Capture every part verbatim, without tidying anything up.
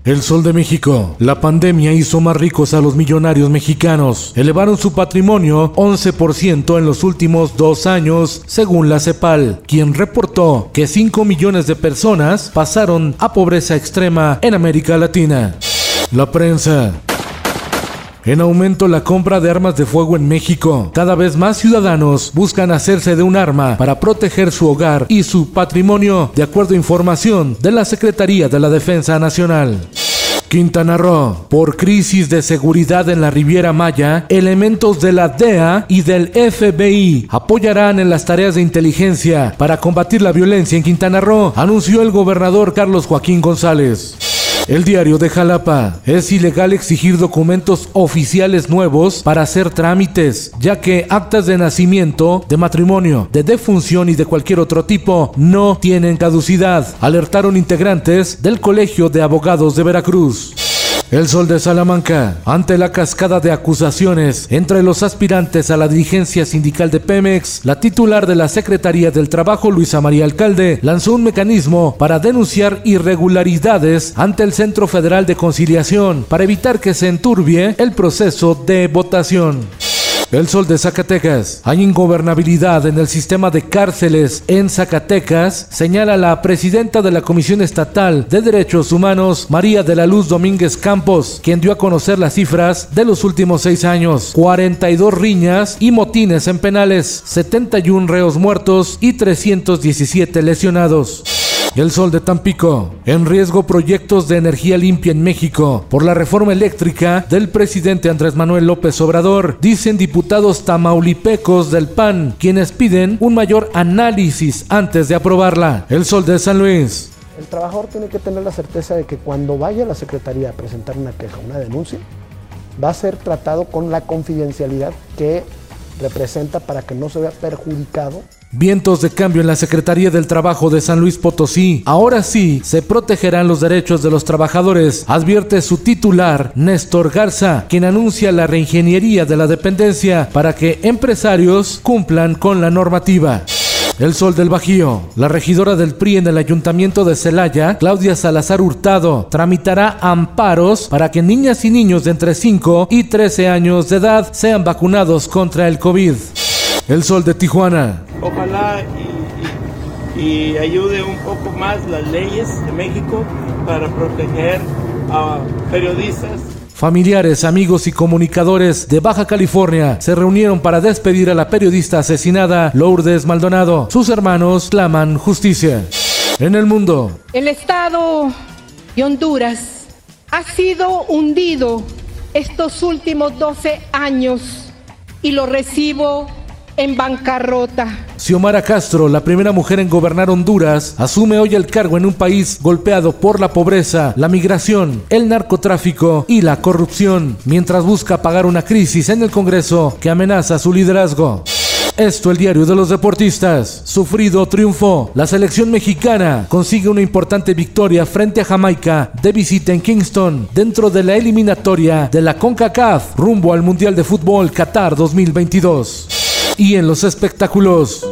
El Sol de México. La pandemia hizo más ricos a los millonarios mexicanos. Elevaron su patrimonio once por ciento en los últimos dos años, según la CEPAL, quien reportó que cinco millones de personas pasaron a pobreza extrema en América Latina. La prensa. En aumento la compra de armas de fuego en México. Cada vez más ciudadanos buscan hacerse de un arma para proteger su hogar y su patrimonio, de acuerdo a información de la Secretaría de la Defensa Nacional. Quintana Roo. Por crisis de seguridad en la Riviera Maya, elementos de la D E A y del F B I apoyarán en las tareas de inteligencia para combatir la violencia en Quintana Roo, anunció el gobernador Carlos Joaquín González. El Diario de Jalapa. Es ilegal exigir documentos oficiales nuevos para hacer trámites, ya que actas de nacimiento, de matrimonio, de defunción y de cualquier otro tipo no tienen caducidad, alertaron integrantes del Colegio de Abogados de Veracruz. El Sol de Salamanca. Ante la cascada de acusaciones entre los aspirantes a la dirigencia sindical de Pemex, la titular de la Secretaría del Trabajo, Luisa María Alcalde, lanzó un mecanismo para denunciar irregularidades ante el Centro Federal de Conciliación para evitar que se enturbie el proceso de votación. El Sol de Zacatecas. Hay ingobernabilidad en el sistema de cárceles en Zacatecas, señala la presidenta de la Comisión Estatal de Derechos Humanos, María de la Luz Domínguez Campos, quien dio a conocer las cifras de los últimos seis años. cuarenta y dos riñas y motines en penales, setenta y uno reos muertos y trescientos diecisiete lesionados. El Sol de Tampico. En riesgo proyectos de energía limpia en México por la reforma eléctrica del presidente Andrés Manuel López Obrador, dicen diputados tamaulipecos del P A N, quienes piden un mayor análisis antes de aprobarla. El Sol de San Luis. El trabajador tiene que tener la certeza de que cuando vaya a la Secretaría a presentar una queja, una denuncia, va a ser tratado con la confidencialidad que representa para que no se vea perjudicado. Vientos de cambio en la Secretaría del Trabajo de San Luis Potosí. Ahora sí, se protegerán los derechos de los trabajadores, advierte su titular, Néstor Garza, quien anuncia la reingeniería de la dependencia para que empresarios cumplan con la normativa. El Sol del Bajío. La regidora del P R I en el Ayuntamiento de Celaya, Claudia Salazar Hurtado, tramitará amparos para que niñas y niños de entre cinco y trece años de edad sean vacunados contra el COVID. El Sol de Tijuana. Ojalá y, y, y ayude un poco más las leyes de México para proteger a periodistas. Familiares, amigos y comunicadores de Baja California se reunieron para despedir a la periodista asesinada Lourdes Maldonado. Sus hermanos claman justicia. En el mundo. El estado de Honduras ha sido hundido estos últimos doce años y lo recibo en bancarrota. Xiomara Castro, la primera mujer en gobernar Honduras, asume hoy el cargo en un país golpeado por la pobreza, la migración, el narcotráfico y la corrupción, mientras busca apagar una crisis en el Congreso que amenaza su liderazgo. Esto, el Diario de los Deportistas. Sufrido triunfo. La selección mexicana consigue una importante victoria frente a Jamaica de visita en Kingston, dentro de la eliminatoria de la CONCACAF rumbo al Mundial de Fútbol Qatar dos mil veintidós. Y en los espectáculos.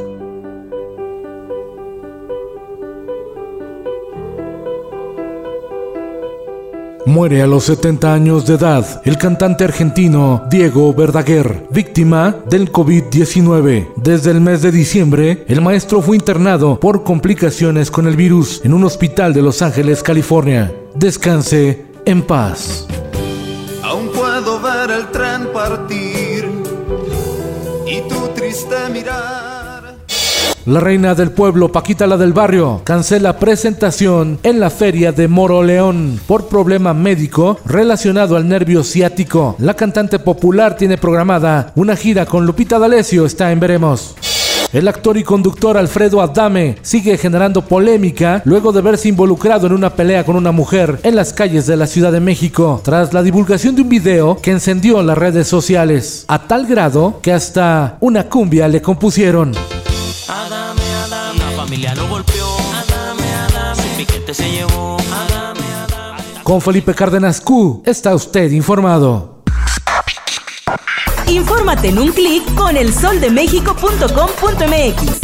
Muere a los setenta años de edad el cantante argentino Diego Verdaguer, víctima del COVID diecinueve. Desde el mes de diciembre, el maestro fue internado por complicaciones con el virus en un hospital de Los Ángeles, California. Descanse en paz. Aún puedo ver el tren partir y tu triste mirar. La reina del pueblo, Paquita la del barrio, cancela presentación en la feria de Moroleón por problema médico relacionado al nervio ciático. La cantante popular tiene programada una gira con Lupita D'Alessio, está en veremos. El actor y conductor Alfredo Adame sigue generando polémica luego de verse involucrado en una pelea con una mujer en las calles de la Ciudad de México, tras la divulgación de un video que encendió las redes sociales, a tal grado que hasta una cumbia le compusieron. Adame, Adame, una familia lo golpeó. Adame, Adame, su piquete se llevó. Adame, Adame. Con Felipe Cárdenas Q, está usted informado. Infórmate en un clic con el sol de méxico punto com punto m x.